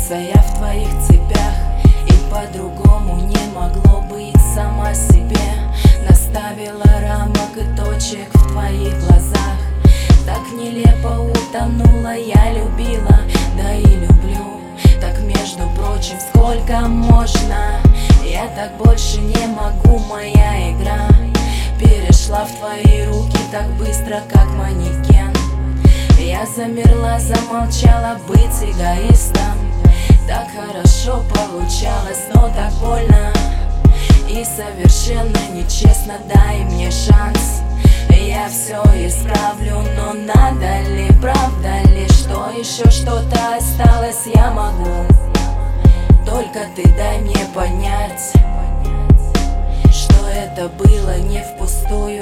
Кружится я в твоих цепях, и по-другому не могло быть. Сама себе наставила рамок и точек в твоих глазах. Так нелепо утонула, я любила, да и люблю. Так, между прочим, сколько можно? Я так больше не могу, моя игра перешла в твои руки так быстро, как манекен. Я замерла, замолчала, быть эгоистом так хорошо получалось, но так больно и совершенно нечестно. Дай мне шанс, я все исправлю, но надо ли, правда ли, что еще что-то осталось? Я могу, только ты дай мне понять, что это было не впустую.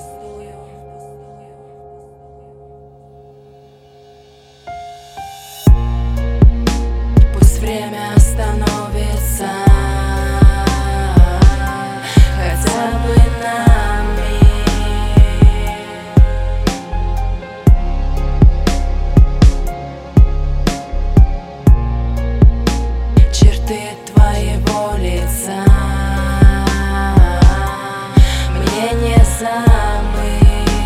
Пусть время остановится хотя бы на миг. Черты твоего лица мне не забыть.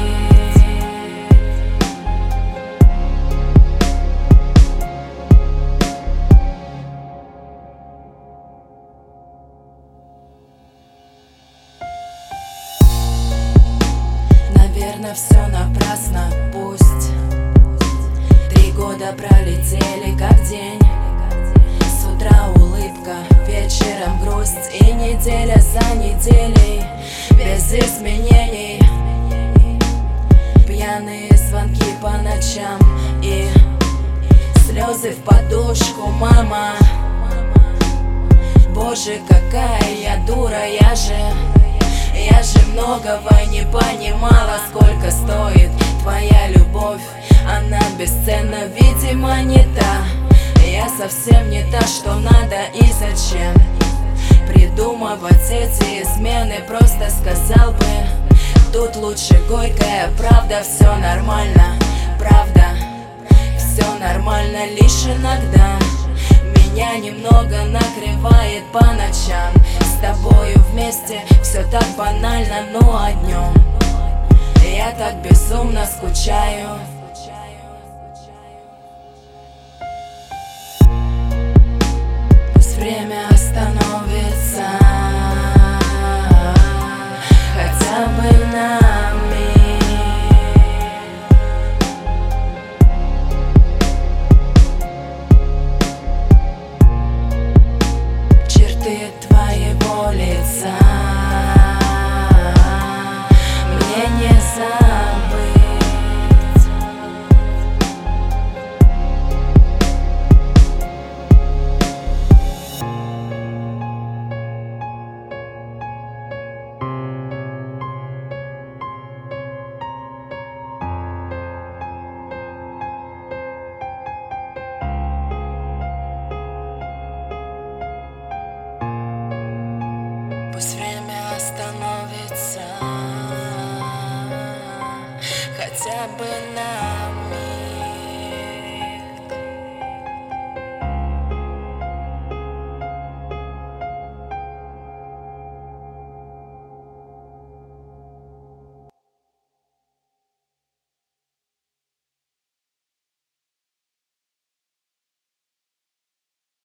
Наверное, все напрасно, пусть 3 года пролетели как день. С утра улыбка, вечером грусть, и неделя за неделей без изменений. Пьяные звонки по ночам и слезы в подушку, мама. Боже, какая я дура, я же многого не понимала. Сколько стоит твоя любовь? Она бесценна, видимо, не та. Я совсем не та, что надо, и зачем придумывать эти измены? Просто сказал бы, тут лучше горькая правда. Все нормально, правда, все нормально, лишь иногда меня немного накрывает по ночам. С тобою вместе все так банально, ну а днем я так безумно скучаю. Пусть время остановится хотя бы на миг. Черты твоего лица мне не забыть. Пусть время остановится хотя бы на